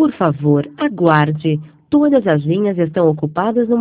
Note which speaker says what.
Speaker 1: Por favor, aguarde. Todas as linhas estão ocupadas no